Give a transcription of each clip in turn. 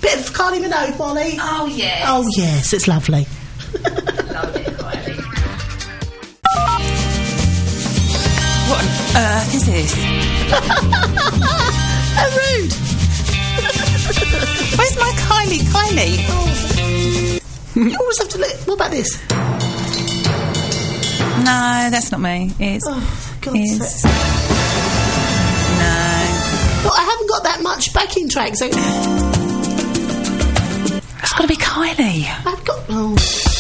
Bit of Kylie Minogue, Molly. Oh, yes. Oh, yes, it's lovely. Love it, Kylie. What on earth is this? How rude. Where's my Kylie? Oh. You always have to look. What about this? No, that's not me. It's... Oh, for God's sake. No. Well, I haven't got that much backing track, so... It's got to be Kylie. I've got... Oh.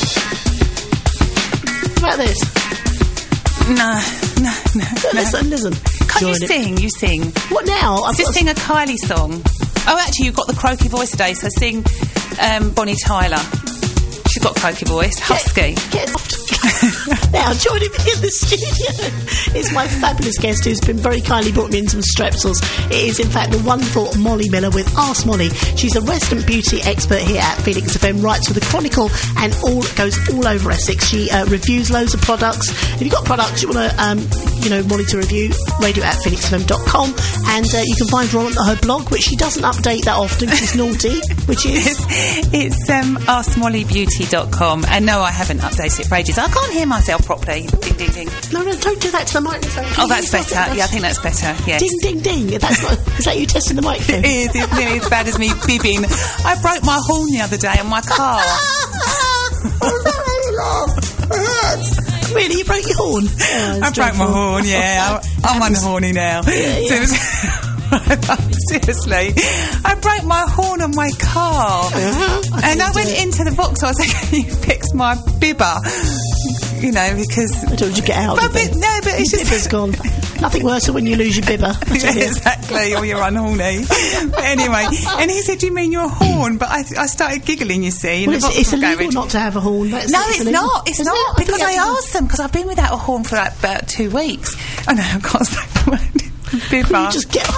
What about this? No. Listen. Can't you sing? You sing. What now? Just sing a Kylie song. Oh, actually, you've got the croaky voice today, so sing Bonnie Tyler. She's got a croaky voice. Husky. Get off. Now, joining me in the studio is my fabulous guest who's been very kindly brought me in some strepsils. It is, in fact, the wonderful Molly Miller with Ask Molly. She's a resident beauty expert here at Phoenix FM, writes for The Chronicle and goes all over Essex. She reviews loads of products. If you've got products you want to, Molly to review, radio@phoenixfm.com, and you can find her on her blog, which she doesn't update that often because she's naughty, which is... It's askmollybeauty.com, and no, I haven't updated it for ages. I can't hear myself properly. Ding, ding, ding. No, don't do that to the microphone. Oh, that's better. Yeah, I think that's better, yes. Ding, ding, ding. That's not... Is that you testing the microphone? It is. It's nearly as bad as me bibbing. I broke my horn the other day on my car. Really? You broke your horn? Oh, I broke my horn, yeah. I'm unhorny now. Yeah. Seriously. I broke my horn on my car. And I went into the box. I was like, you fixed my bibber. Because... I told you to get out of it. No, but it's just... Bibber's gone. Nothing worse than when you lose your bibber. Yeah, exactly, or you're unhorny. But anyway, and he said, do you mean your horn? But I started giggling, you see. Well, it's illegal not to have a horn. No, it's not. It's not. Because I asked them, because I've been without a horn for about 2 weeks. Oh, no, I can't say the word. Bibber. You just get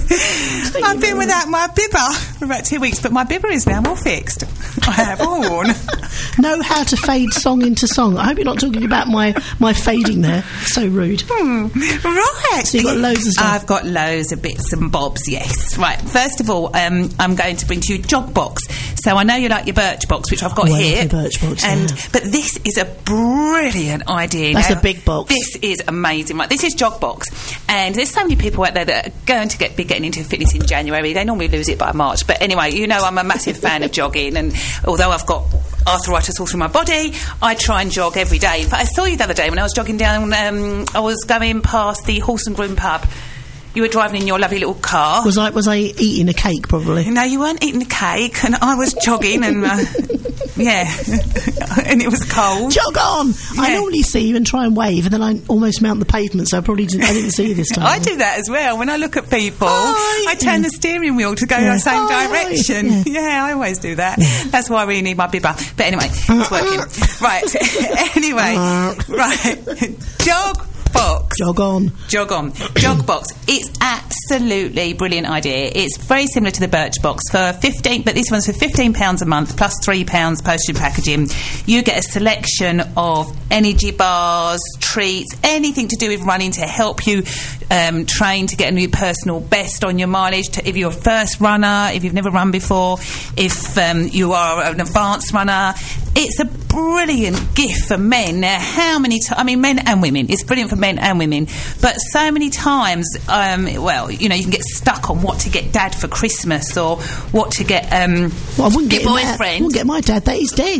I've been without my bibber for about 2 weeks, but my bibber is now all fixed. I have a horn. Know how to fade song into song. I hope you're not talking about my fading there. So rude. Right. So you've got loads of stuff. I've got loads of bits and bobs, yes. Right. First of all, I'm going to bring to you Jog Box. So I know you like your Birchbox, which I've got here. Birchbox, But this is a brilliant idea. That's a big box. This is amazing. Right. This is Jog Box. And there's so many people out there that are going to be getting into fitness in January. They normally lose it by March. But anyway, I'm a massive fan of jogging. And although I've got arthritis all through my body, I try and jog every day. In fact, I saw you the other day when I was jogging down, I was going past the Horse and Groom pub. You were driving in your lovely little car. Was I eating a cake, probably? No, you weren't eating a cake, and I was jogging, and yeah, and it was cold. Jog on! Yeah. I normally see you and try and wave, and then I almost mount the pavement, so I didn't see you this time. I do that as well. When I look at people, I turn the steering wheel to go in the same direction. Yeah, I always do that. That's why I really need my bibber. But anyway, it's working. Right. Anyway, right. Jog Box. Jog on. Jog Box. It's absolutely brilliant idea. It's very similar to the Birchbox for 15, but this one's for £15 a month plus £3 postage and packaging. You get a selection of energy bars, treats, anything to do with running to help you train to get a new personal best on your mileage. If you're a first runner, if you've never run before, if you are an advanced runner, it's a brilliant gift for men. Now, how many men and women. It's brilliant for men and women. But so many times, you can get stuck on what to get Dad for Christmas or what to get I wouldn't get boyfriend. I wouldn't get my dad that. He's dead.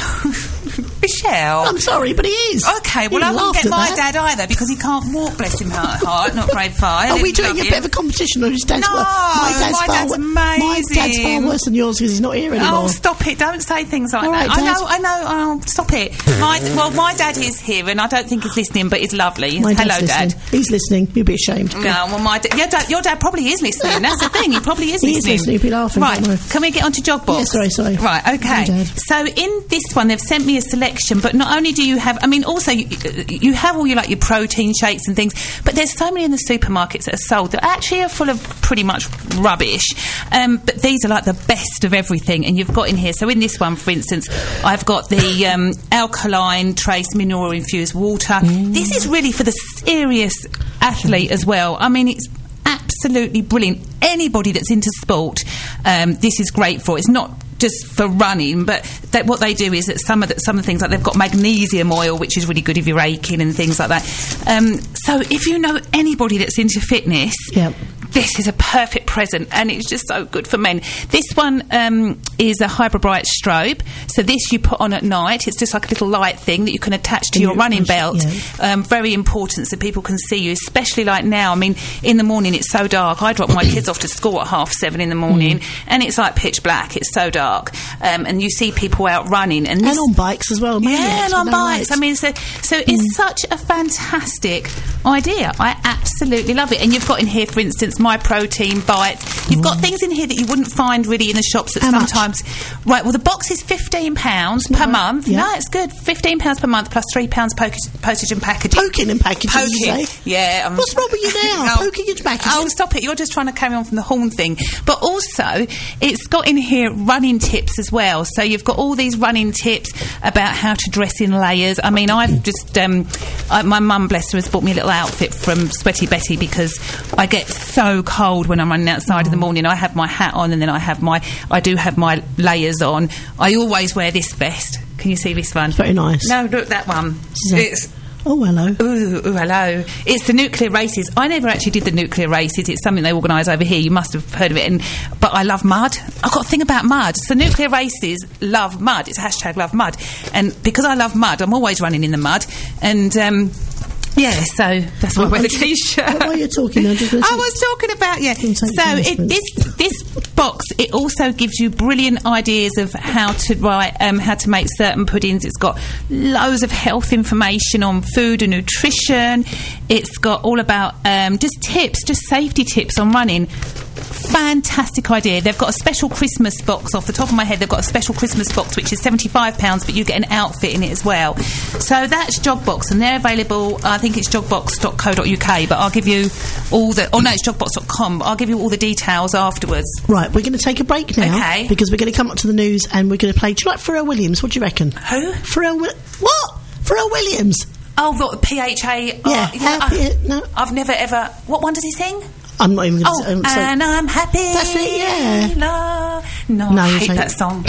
Michelle. I'm sorry, but he is. Okay, well, I wouldn't get my dad either because he can't walk, bless him heart, not very far. Are we doing a bit of a competition on his dad's No, my dad's amazing. My dad's far worse than yours because he's not here anymore. Oh, stop it. Don't say things like that. Dad. I know. Oh, stop it. My dad is here and I don't think he's listening, but he's lovely. Hello, Dad. He's listening. You'll be ashamed. No, well, your dad probably is listening. That's the thing. He probably is listening. He is listening. He'll be laughing. Right. Can we get on to Jog Box? Yeah, sorry. Right, okay. So in this one, they've sent me a selection, but not only do you have... also, you have all your protein shakes and things, but there's so many in the supermarkets that are sold that actually are full of pretty much rubbish. But these are like the best of everything, and you've got in here... So in this one, for instance, I've got the alkaline trace mineral-infused water. This is really for the serious athlete as well. It's absolutely brilliant. Anybody that's into sport, this is great for. It's not just for running, but what they do is that some of the things, like they've got magnesium oil, which is really good if you're aching and things like that. So if you know anybody that's into fitness, this is a perfect present, and it's just so good for men. This one is a Hyperbright strobe, so this you put on at night. It's just like a little light thing that you can attach to your running belt. Very important, so people can see you, especially like now. I mean, in the morning it's so dark. I drop my kids off to school at 7:30 in the morning, and it's like pitch black. It's so dark, and you see people out running, and on bikes as well. And on bikes. I mean, so it's such a fantastic idea. I absolutely love it. And you've got in here, for instance, My Protein Bites. You've got things in here that you wouldn't find really in the shops that sometimes. Right, well, the box is £15 per month. Yeah. No, it's good. £15 per month plus £3 postage and packaging. Poking and packaging, you say? Yeah. What's wrong with you now? Poking and packaging? Oh, stop it. You're just trying to carry on from the horn thing. But also, it's got in here running tips as well. So you've got all these running tips about how to dress in layers. I mean, I've just... my mum, bless her, has bought me a little outfit from Sweaty Betty because I get so cold when I'm running outside in the morning. I have my hat on, and then I do have my layers on. I always wear this vest. Can you see this one? It's very nice. No, look, that one. It's... Oh, hello. Ooh, hello. It's the nuclear races. I never actually did the nuclear races. It's something they organise over here. You must have heard of it. But I love mud. I've got a thing about mud. So nuclear races love mud. It's # love mud. And because I love mud, I'm always running in the mud. And... yeah, so that's why I wear the T-shirt. What are you talking about? I was talking about, So this box, it also gives you brilliant ideas of how to write, how to make certain puddings. It's got loads of health information on food and nutrition. It's got all about just tips, just safety tips on running. Fantastic idea. They've got a special Christmas box. Off the top of my head, they've got a special Christmas box which is £75, but you get an outfit in it as well. So that's Jogbox, and they're available. I think it's jogbox.co.uk, but I'll give you all the... it's jogbox.com, but I'll give you all the details afterwards. Right, we're going to take a break now. Okay. Because we're going to come up to the news and we're going to play... Do you like Pharrell Williams? What do you reckon? Who? What? Pharrell Williams. Oh, what, PHA? Yeah. No. I've never ever... What one does he sing? I'm not even going to say... and I'm happy. That's it, yeah. No, I hate that song.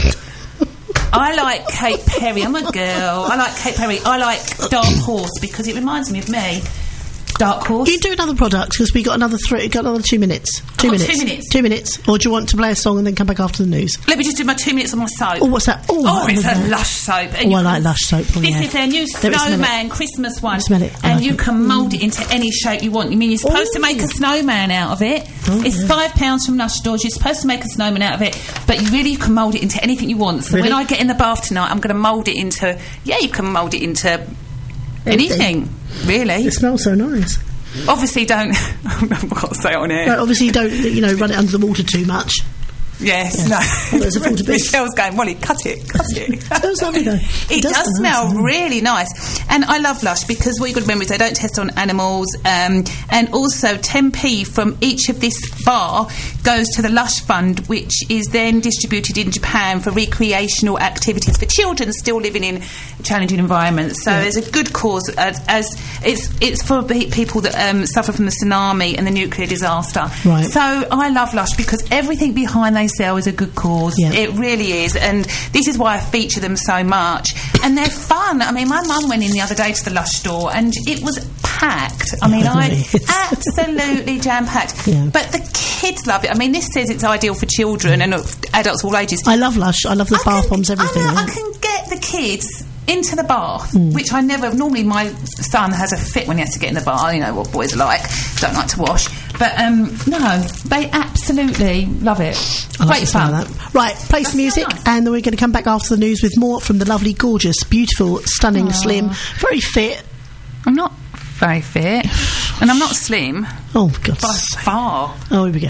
I like Kate Perry. I'm a girl. I like Kate Perry. I like Dark Horse because it reminds me of me. Dark Horse. You do another product because we got another 2 minutes. 2 minutes. 2 minutes. 2 minutes. Or do you want to play a song and then come back after the news? Let me just do my 2 minutes on my soap. Oh, what's that? It's a Lush soap. And I like Lush soap. This is their new snowman Christmas one. Smell it. And you can mould it into any shape you want. You mean you're supposed to make a snowman out of it. It's £5 from Lush stores. You're supposed to make a snowman out of it, but you can mould it into anything you want. So when I get in the bath tonight, I'm going to mould it into... Yeah, you can mould it into anything, really. It smells so nice. Obviously don't... I've got to say it on air. No, obviously don't, run it under the water too much. Yes, no. Michelle's going, Molly, cut it. It smells lovely though. It does smell really nice. And I love Lush because what you've got to remember is they don't test on animals. And also 10p from each of this bar goes to the Lush Fund, which is then distributed in Japan for recreational activities for children still living in challenging environments. So there's a good cause as it's for people that suffer from the tsunami and the nuclear disaster. Right. So I love Lush because everything behind they sell is a good cause. Yeah. It really is, and this is why I feature them so much. And they're fun. I mean, my mum went in the other day to the Lush store and it was packed. I mean, absolutely jam-packed. Yeah. But the kids love it. I mean, this says it's ideal for children and adults of all ages. I love Lush. I love the bath bombs, everything. I can get the kids into the bath, which I never... Normally my son has a fit when he has to get in the bath. You know what boys are like. Don't like to wash. But, no, they absolutely love it. Great fun. That. Right, play some music, nice. And then we're going to come back after the news with more from the lovely, gorgeous, beautiful, stunning, slim, very fit... I'm not very fit. And I'm not slim. Oh, God. By far. Oh, here we go.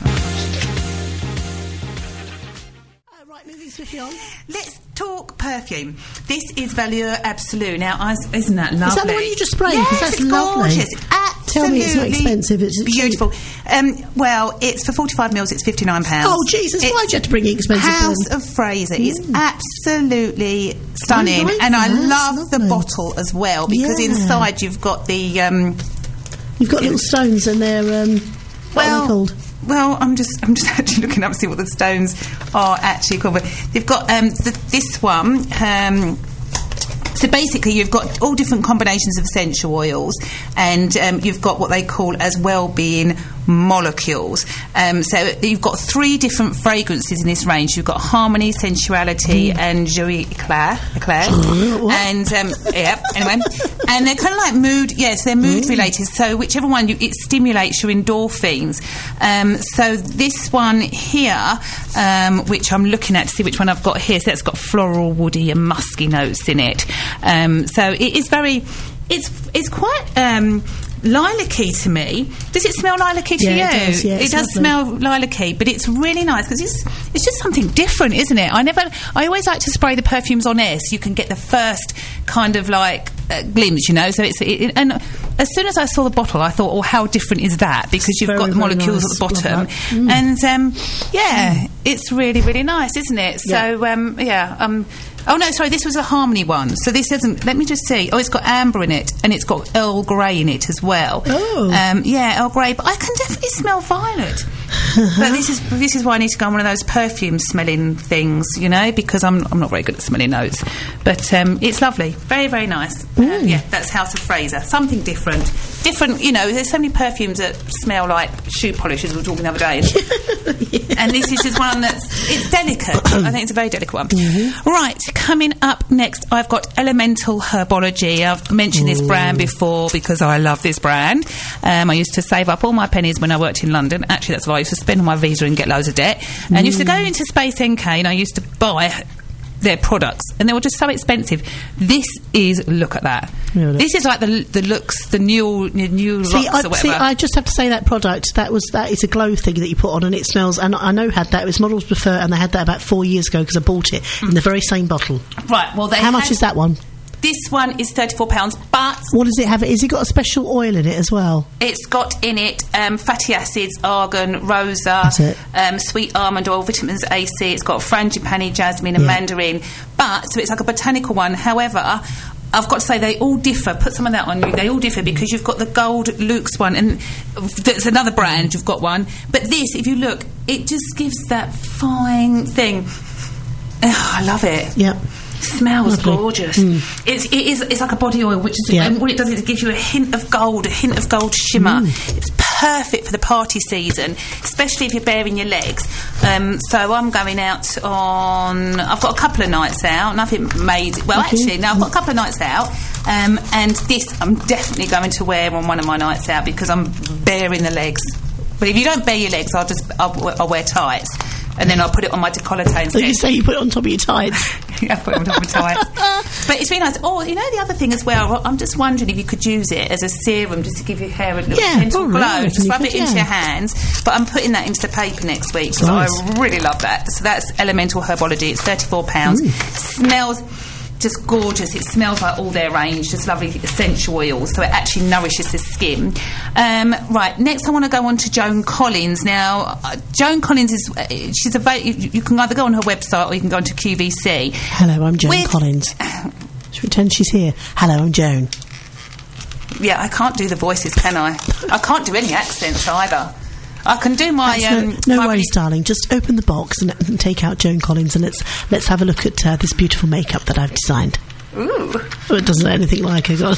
Right, moving swiftly on. Let's talk perfume. This is Valeur Absolu. Now, isn't that lovely? Is that the one you just sprayed? Yes, that's it's lovely. Gorgeous. Tell me it's not expensive. It's beautiful. Well, it's for 45 mils. It's £59. Oh, Jesus! Why did you have to bring it expensive? House of Fraser is absolutely stunning, and I love the bottle as well because inside you've got the you've got little stones and they're What are they called? Well, I'm just actually looking up to see what the stones are actually called. But they've got this one. So basically, you've got all different combinations of essential oils, and you've got what they call as well-being molecules. So you've got 3 different fragrances in this range. You've got Harmony, Sensuality, and Joie Eclair. And anyway, and they're kind of like mood. Yes, they're mood related. So whichever one it stimulates your endorphins. So this one here, which I'm looking at to see which one I've got here. So it's got floral, woody, and musky notes in it. So it is very. It's quite. Lilac-y to me. Does it smell lilac-y to you? It does smell lilac-y, but it's really nice because it's just something different, isn't it? I always like to spray the perfumes on air so you can get the first kind of like glimpse, you know. So and as soon as I saw the bottle, I thought, well, how different is that? Because you've got the molecules at the bottom, and it's really, really nice, isn't it? So oh no, sorry, this was a Harmony one. So this isn't. Let me just see. Oh, it's got amber in it, and it's got Earl Grey in it as well. Oh, Earl Grey. But I can definitely smell violet. But this is why I need to go on one of those perfume smelling things, you know, because I'm not very good at smelling notes. But it's lovely, very, very nice. That's House of Fraser. Something different. You know, there's so many perfumes that smell like shoe polish, as we were talking the other day. And this is just one it's delicate. I think it's a very delicate one. Right, coming up next, I've got Elemental Herbology. I've mentioned this brand before because I love this brand. I used to save up all my pennies when I worked in London. Actually, that's why I used to spend on my visa and get loads of debt. And I used to go into Space NK and I used to buy their products, and they were just so expensive. This is, look at that. Really? This is like the looks, the new looks or whatever. See, I just have to say that product, that is a glow thing that you put on, and it smells, and I know had that, it was Models Prefer, and they had that about 4 years ago because I bought it in the very same bottle. Right, well, how much is that one? This one is £34, but... What does it have? Has it got a special oil in it as well? It's got in it fatty acids, argan, rosa, sweet almond oil, vitamins A, C. It's got frangipani, jasmine and mandarin. But, so it's like a botanical one. However, I've got to say they all differ. Put some of that on you. They all differ because you've got the Gold Luxe one, and there's another brand, you've got one. But this, if you look, it just gives that fine thing. Oh, I love it. Yep. Smells gorgeous. It's like a body oil, which is and what it does is it gives you a hint of gold shimmer. It's perfect for the party season, especially if you're baring your legs. So I'm going out on, I've got a couple of nights out, nothing made, well actually no, I've got a couple of nights out, and this I'm definitely going to wear on one of my nights out because I'm baring the legs. But if you don't bare your legs, I'll wear tights. And then I'll put it on my décolleté instead. So you say you put it on top of your tights? Yeah, I put it on top of my tights. But it's really nice. Oh, you know the other thing as well, I'm just wondering if you could use it as a serum just to give your hair a little gentle glow. Just rub it into your hands. But I'm putting that into the paper next week because I really love that. So that's Elemental Herbology. It's £34. Smells just gorgeous. It smells like all their range, just lovely essential oils, so it actually nourishes the skin. Right, next I want to go on to Joan Collins. Now, Joan Collins is you can either go on her website or you can go onto QVC. Hello, I'm Joan Collins. Should we pretend she's here? Hello, I'm Joan. Yeah, I can't do the voices, can I? I can't do any accents either. I can do my... no worries, darling. Just open the box and take out Joan Collins, and let's have a look at this beautiful makeup that I've designed. Ooh. Oh, it doesn't look anything like her.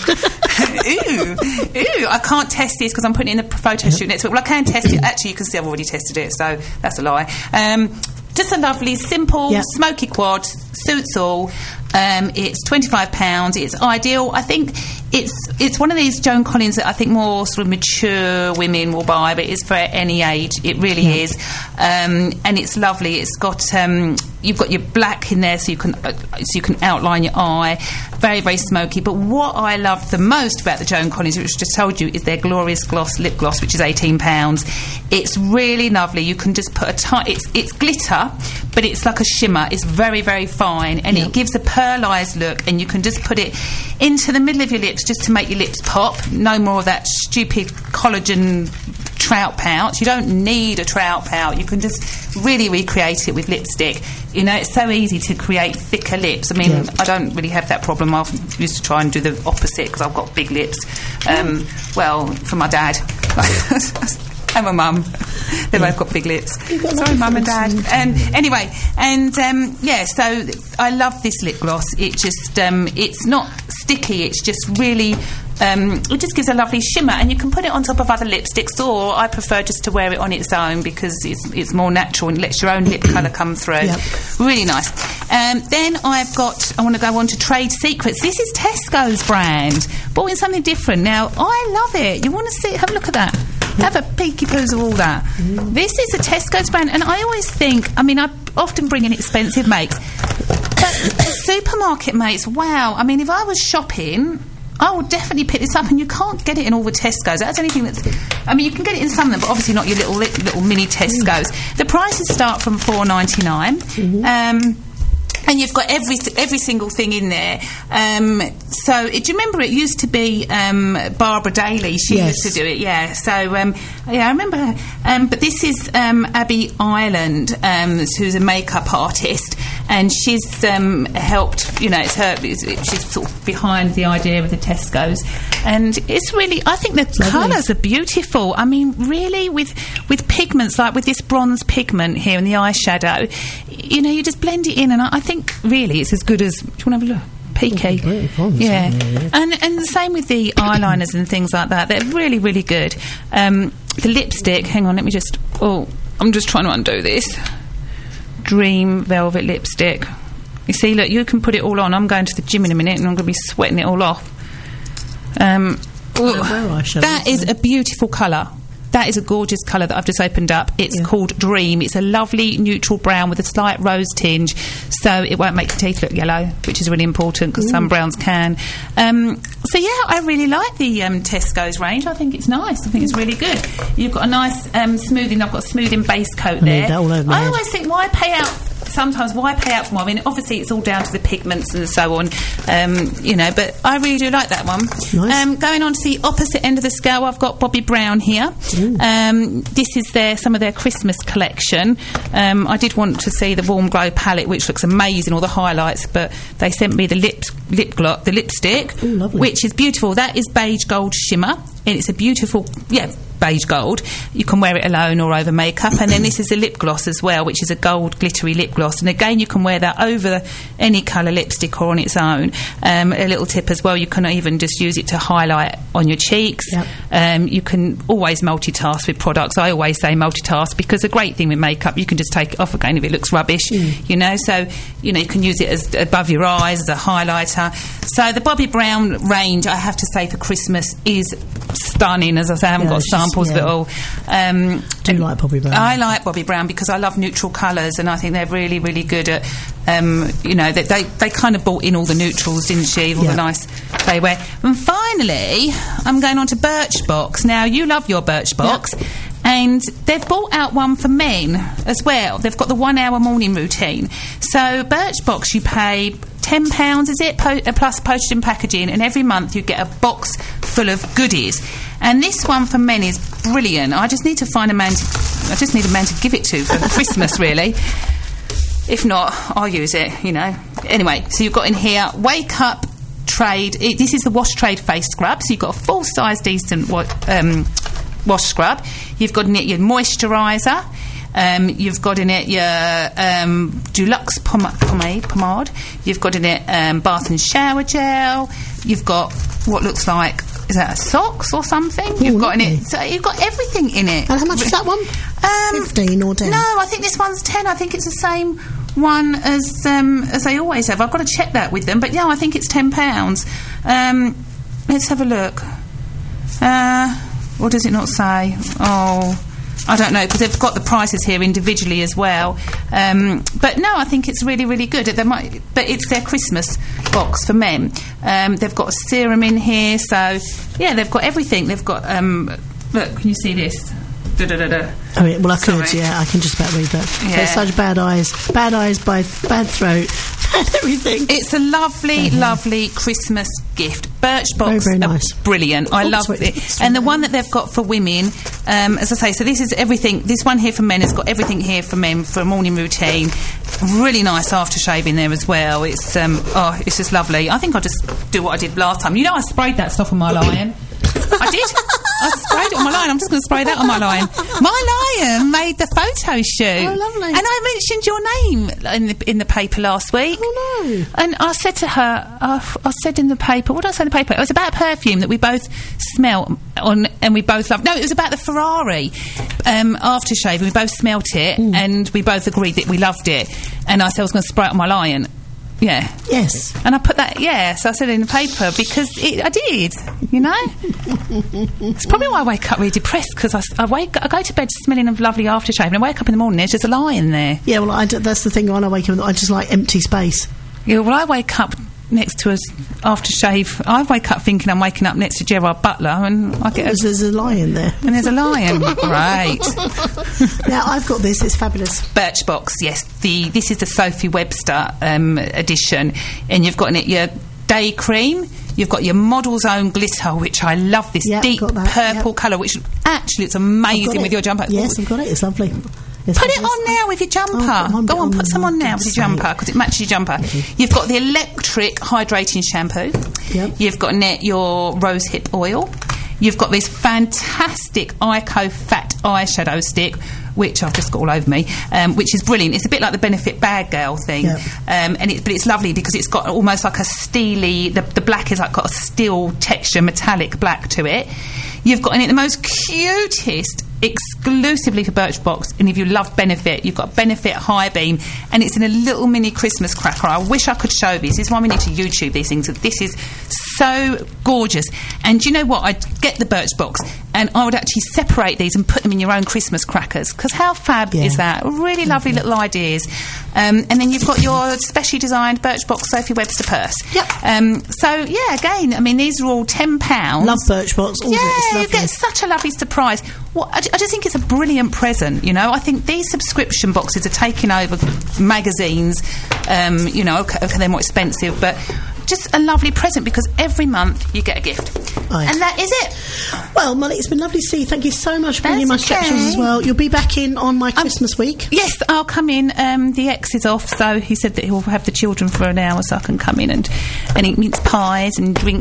Ooh. I can't test this because I'm putting it in the photo shoot next week. Well, I can test it. Actually, you can see I've already tested it, so that's a lie. Just a lovely, simple, smoky quad. Suits all. It's £25. It's ideal. I think it's one of these Joan Collins that I think more sort of mature women will buy, but it's for any age. It really is, and it's lovely. It's got you've got your black in there, so you can outline your eye. Very, very smoky. But what I love the most about the Joan Collins, which I just told you, is their Glorious Gloss lip gloss, which is £18. It's really lovely. You can just put it's glitter, but it's like a shimmer. It's very, very fine, and it gives a pearlised look, and you can just put it into the middle of your lips just to make your lips pop. No more of that stupid collagen trout pout. You don't need a trout pout. You can just really recreate it with lipstick. You know, it's so easy to create thicker lips. I mean, I don't really have that problem. I used to try and do the opposite because I've got big lips. Well, from my dad. And my mum. They've both got big lips. Sorry, Mum and Dad. Anyway, so I love this lip gloss. It just, it's not sticky. It's just really... it just gives a lovely shimmer, and you can put it on top of other lipsticks, or I prefer just to wear it on its own because it's more natural and lets your own lip colour come through. Yep. Really nice. Then I want to go on to Trade Secrets. This is Tesco's brand, bought in something different. Now, I love it. You want to see? Have a look at that. Have a peeky poos of all that. This is a Tesco's brand, and I always think, I mean, I often bring in expensive makes, but supermarket makes, wow. I mean, if I was shopping, I would definitely pick this up, and you can't get it in all the Tesco's. That's anything that's... I mean, you can get it in some of them, but obviously not your little mini Tesco's. The prices start from $4.99. And you've got every single thing in there. So, do you remember it used to be Barbara Daly? She used to do it, yeah. So, I remember her. But this is Abby Ireland, who's a makeup artist, and she's helped. You know, she's sort of behind the idea of the Tesco's, and it's really. I think the colours are beautiful. I mean, really, with pigments like with this bronze pigment here in the eyeshadow, you know, you just blend it in, and I think really it's as good as. Do you want to have a look? Peaky. Yeah. And the same with the eyeliners and things like that. They're really, really good. The lipstick, hang on, let me just... Oh, I'm just trying to undo this. Dream Velvet Lipstick. You see, look, you can put it all on. I'm going to the gym in a minute and I'm going to be sweating it all off. That is a beautiful colour. That is a gorgeous colour that I've just opened up. It's called Dream. It's a lovely neutral brown with a slight rose tinge, so it won't make your teeth look yellow, which is really important because some browns can. So yeah, I really like the Tesco's range. I think it's nice. I think it's really good. You've got a nice smoothing. I've got a smoothing base coat there. I always think, why pay out? Sometimes why pay out for more? I mean, obviously it's all down to the pigments and so on, you know, but I really do like that one. Nice. Going on to the opposite end of the scale, I've got Bobbi Brown here. This is some of their Christmas collection. I did want to see the Warm Glow palette, which looks amazing, all the highlights, but they sent me the lipstick, which is beautiful. That is beige gold shimmer, and it's a beautiful, beige gold. You can wear it alone or over makeup. And then this is a lip gloss as well, which is a gold glittery lip gloss, and again you can wear that over any colour lipstick or on its own. A little tip as well, you can even just use it to highlight on your cheeks. You can always multitask with products. I always say multitask, because a great thing with makeup, you can just take it off again if it looks rubbish, you know, so you know, you can use it as above your eyes as a highlighter. So the Bobbi Brown range, I have to say, for Christmas is stunning. As I say, I haven't got samples of it all. Do you like Bobbi Brown? I like Bobbi Brown because I love neutral colours, and I think they're really, really good at, you know, they kind of brought in all the neutrals, didn't she? All the nice they wear. And finally, I'm going on to Birchbox. Now, you love your Birchbox. And they've brought out one for men as well. They've got the 1 hour morning routine. So Birchbox, you pay £10, is it? Plus postage and packaging, and every month you get a box full of goodies. And this one for men is brilliant. I just need to find a man to give it to for Christmas, really. If not, I'll use it, you know. Anyway, so you've got in here Wake Up Trade. This is the Wash Trade face scrub. So you've got a full size decent wash scrub. You've got in it your moisturiser. You've got in it your Deluxe pomade. You've got in it bath and shower gel. You've got what looks like, is that a socks or something? You've got in it. So you've got everything in it. And how much is that one? 15 or 10? No, I think this one's 10. I think it's the same one as they always have. I've got to check that with them, but yeah, I think it's £10. Let's have a look. Or does it not say? Oh, I don't know, because they've got the prices here individually as well. But no, I think it's really, really good. But it's their Christmas box for men. They've got a serum in here, so yeah, they've got everything. They've got look, can you see this? I mean, well, I could, I can just about read that. Yeah. There's such bad eyes, bad throat, bad everything. It's a lovely, lovely Christmas gift. Birchbox, very nice, brilliant. I love it. And the one that they've got for women, as I say, so this is everything. This one here for men has got everything here for men for a morning routine. Really nice aftershave in there as well. It's it's just lovely. I think I'll just do what I did last time. You know, I sprayed that stuff on my lion. I did. I sprayed it on my lion. I'm just going to spray that on my lion. My lion made the photo shoot. Oh, lovely. And I mentioned your name in the paper last week. Oh, no. And I said to her, I said in the paper, what did I say in the paper? It was about perfume that we both smelt on and we both loved. No, it was about the Ferrari aftershave, and we both smelt it and we both agreed that we loved it. And I said I was going to spray it on my lion. Yeah. Yes. And I put that, so I said it in the paper because I did, you know? It's probably why I wake up really depressed, because I go to bed smelling of lovely aftershave, and I wake up in the morning, there's just a lion there. Yeah, well, that's the thing, when I wake up, I just like empty space. Yeah, well, I wake up next to us aftershave. I wake up thinking I'm waking up next to Gerard Butler, and I get there's a lion there. And there's a lion. Right. Now, I've got this. It's fabulous. Birchbox, yes. This is the Sophie Webster edition, and you've got in it your day cream. You've got your Model's Own glitter, which I love, this deep purple colour, which actually it's amazing with your jumper. Yes, I've got it. It's lovely. Put it on now with your jumper. Go on, put some on now with your jumper, because it matches your jumper. You've got the electric hydrating shampoo. Yep. You've got your rosehip oil. You've got this fantastic Ico Fat eyeshadow stick, which I've just got all over me, which is brilliant. It's a bit like the Benefit Bad Girl thing. Yep. But it's lovely because it's got almost like a steely, the black is like got a steel texture, metallic black to it. You've got in it the most cutest, exclusively for Birchbox, and if you love Benefit, you've got Benefit High Beam, and it's in a little mini Christmas cracker. I wish I could show this. This is why we need to YouTube these things. This is so gorgeous. And do you know what? I'd get the Birchbox and I would actually separate these and put them in your own Christmas crackers, because how fab is that? Really lovely little ideas. And then you've got your specially designed Birchbox Sophie Webster purse. Yep. So yeah, again, I mean, these are all £10. Love Birchbox. Yeah, you get such a lovely surprise. Well, I just think it's a brilliant present, you know. I think these subscription boxes are taking over magazines. You know, okay, they're more expensive, but just a lovely present, because every month you get a gift. Right. And that is it. Well, Molly, it's been lovely to see you. Thank you so much for bringing my strepsils as well. You'll be back in on my Christmas week. Yes, I'll come in. The ex is off, so he said that he'll have the children for an hour, so I can come in and eat mince pies and drink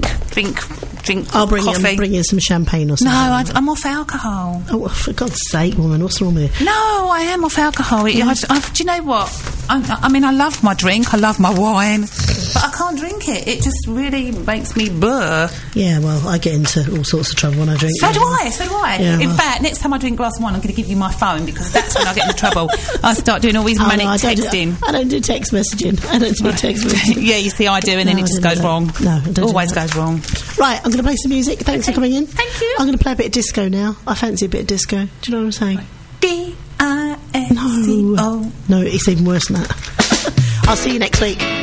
I'll bring coffee. in some champagne or something. No, I'm off alcohol. Oh, for God's sake, woman, what's wrong with you? No, I am off alcohol. Do you know what? I mean, I love my drink, I love my wine, but I can't drink it. It just really makes me blur. Yeah, well, I get into all sorts of trouble when I drink. So do I. Yeah, in fact, next time I drink a glass of wine, I'm going to give you my phone, because that's when I get into trouble. I start doing all these manic texting. I don't do text messaging. Yeah, you see, I do, and then it just goes wrong. No, I don't. Always goes wrong. Right, I'm going to play some music. Thanks for coming in. Thank you. I'm going to play a bit of disco now. I fancy a bit of disco. Do you know what I'm saying? D-I-S-C-O. No, it's even worse than that. I'll see you next week.